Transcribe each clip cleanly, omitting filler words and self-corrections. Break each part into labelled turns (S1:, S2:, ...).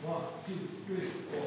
S1: 1, 2, 3, 4.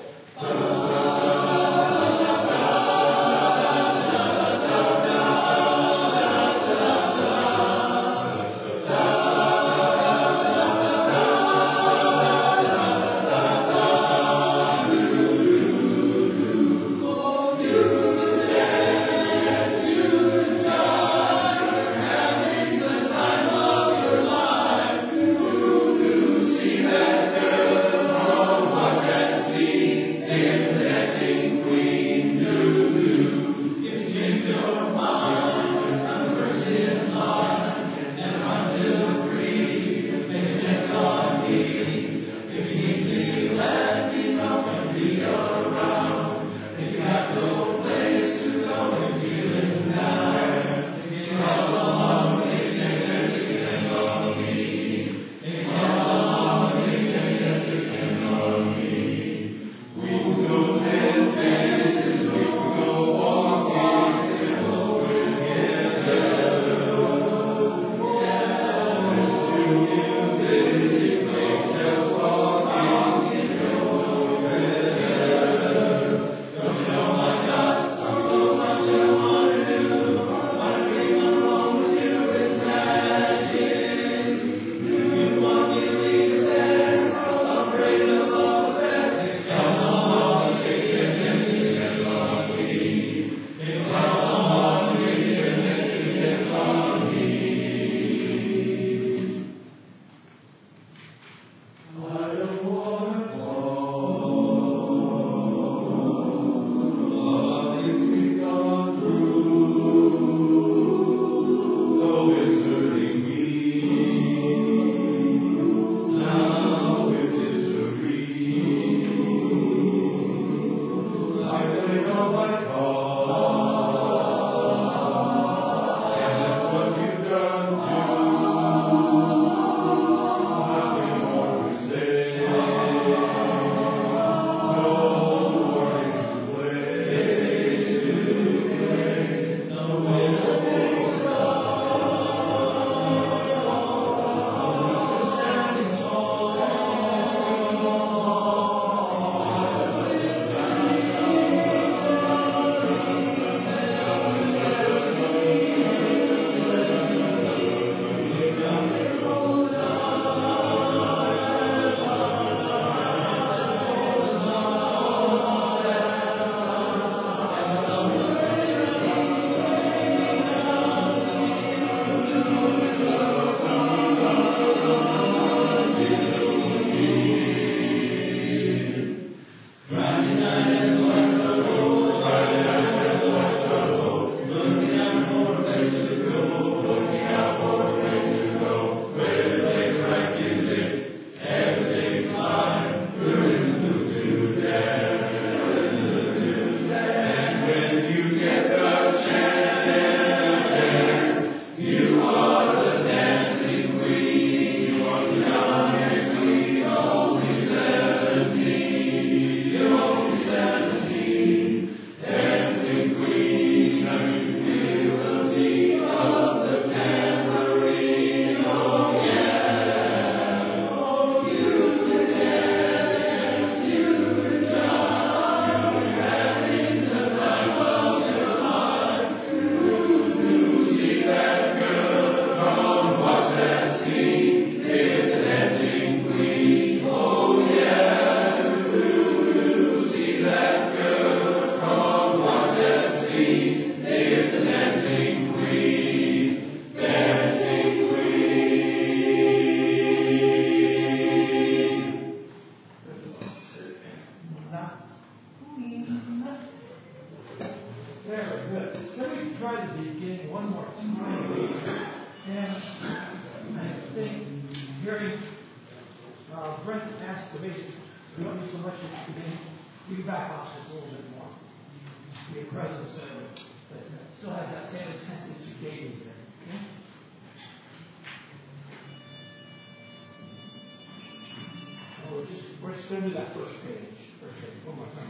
S1: We're just going to do that first page. One more time.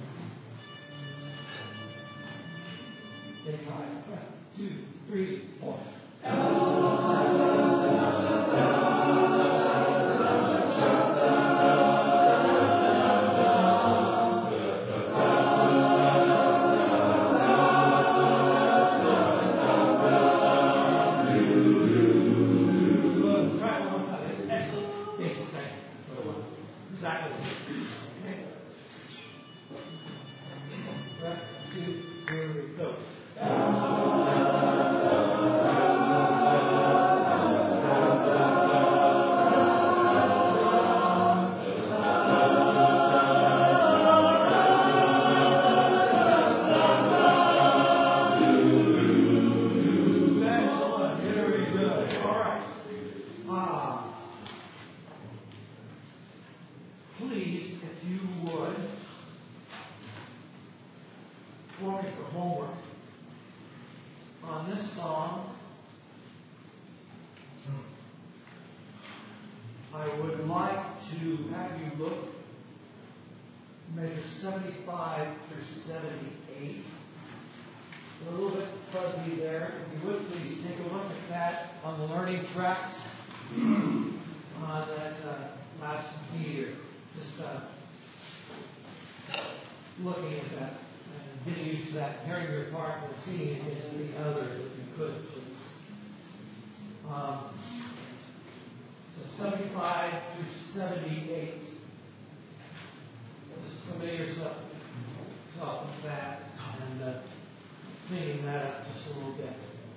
S1: Then 1, 2, 3, 4. Exactly. Right, 2, here we go. Excellent. Very good. All right. Please, if you would, for me for homework on this song, I would like to have you look, measure 75 through 78. A little bit fuzzy there. If you would, please take a look at that on the learning tracks on that last meter. Just looking at that and getting used to that, hearing your part and seeing it against the other, if you could, please. So 75 through 78. Just familiar yourself with that and cleaning that up just a little bit.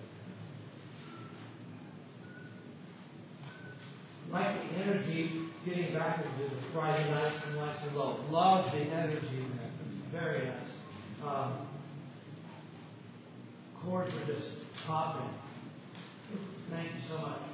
S1: Like the energy, getting back into the Friday nights and nights are low. Love the energy there. Very nice. Chords are just popping. Thank you so much.